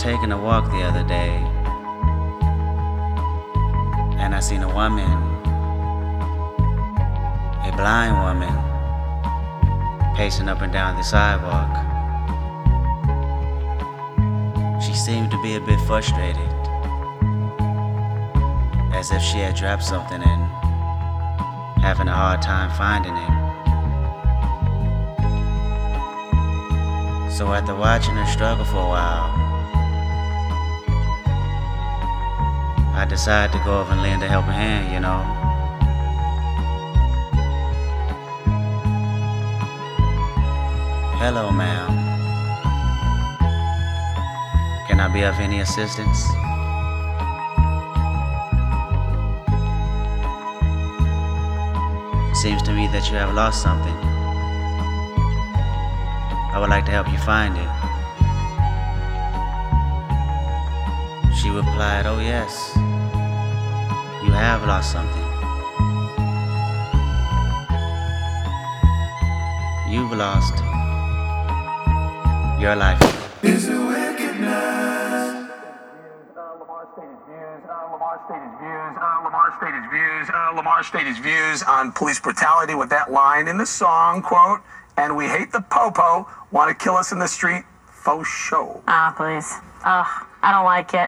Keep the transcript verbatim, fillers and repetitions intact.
taking a walk the other day, and I seen a woman, a blind woman, pacing up and down the sidewalk. She seemed to be a bit frustrated, as if she had dropped something and having a hard time finding it. So after watching her struggle for a while, I decided to go over and lend a helping hand, you know. Hello, ma'am. Can I be of any assistance? Seems to me that you have lost something. I would like to help you find it. She replied, oh yes, you have lost something. You've lost your life. Is it wickedness? Lamar stated views, uh, Lamar stated views, uh, Lamar stated views, uh, Lamar stated views on police brutality with that line in the song, quote, and we hate the popo, want to kill us in the street, faux show. Ah, please. Ugh, I don't like it.